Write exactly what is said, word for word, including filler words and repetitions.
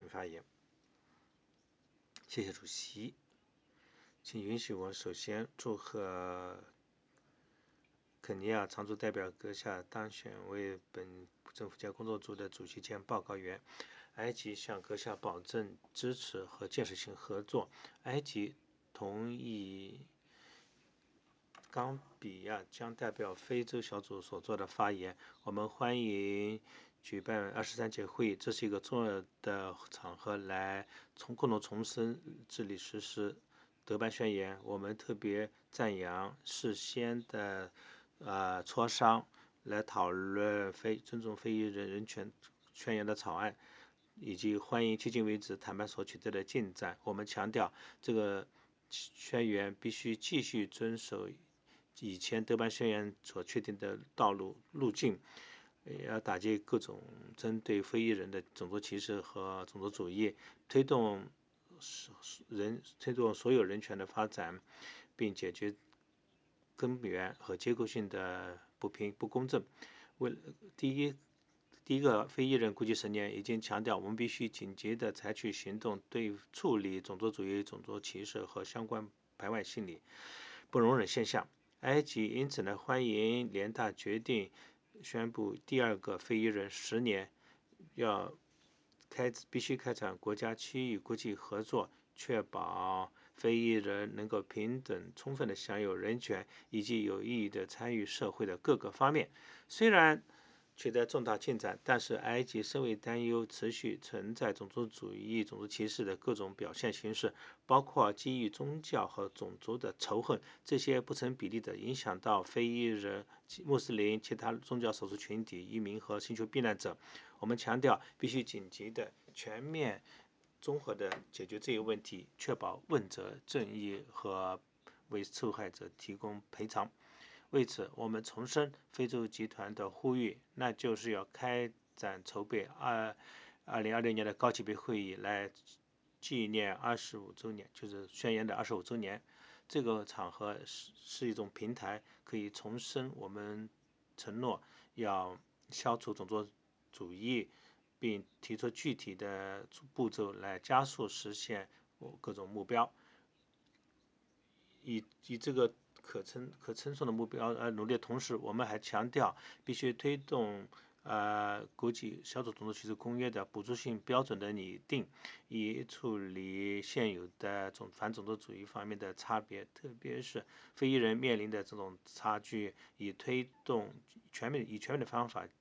发言。谢谢主席，请允许我首先祝贺肯尼亚常驻代表阁下当选为本政府间工作组的主席兼报告员。埃及向阁下保证支持和建设性合作。埃及同意冈比亚将代表非洲小组所做的发言。我们欢迎举办二十三届会议，这是一个重要的场合，来从共同重申治理实施德班宣言。我们特别赞扬事先的呃磋商，来讨论非尊重非裔人人权宣言的草案，以及欢迎迄今为止谈判所取得的进展。我们强调，这个宣言必须继续遵守以前德班宣言所确定的道路路径，要打击各种针对非裔人的种族歧视和种族主义，推动人推动所有人权的发展，并解决根源和结构性的不平不公正。为第一。第一个非裔人国际十年已经强调，我们必须紧急地采取行动，对处理种族主义、种族歧视和相关排外心理不容忍现象。埃及因此呢，欢迎联大决定宣布第二个非裔人十年，要开必须开展国家、区域、国际合作，确保非裔人能够平等、充分地享有人权，以及有意义地参与社会的各个方面。虽然取得重大进展，但是埃及深为担忧持续存在种族主义、种族歧视的各种表现形式，包括基于宗教和种族的仇恨，这些不成比例地影响到非裔人、穆斯林、其他宗教少数群体、移民和寻求避难者。我们强调，必须紧急的、全面、综合地解决这一问题，确保问责正义和为受害者提供赔偿。为此，我们重申非洲集团的呼吁，那就是要开展筹备二二零二六年的高级别会议，来纪念二十五周年，就是宣言的二十五周年。这个场合是是一种平台，可以重申我们承诺要消除种族主义，并提出具体的步骤来加速实现各种目标。以以这个可称可称颂的目标而努力的同时，我们还强调必须推动呃国际小组种族歧视公约的补助性标准的拟定，以处理现有的种反种族主义方面的差别，特别是非裔人面临的这种差距，以推动全面以全面的方法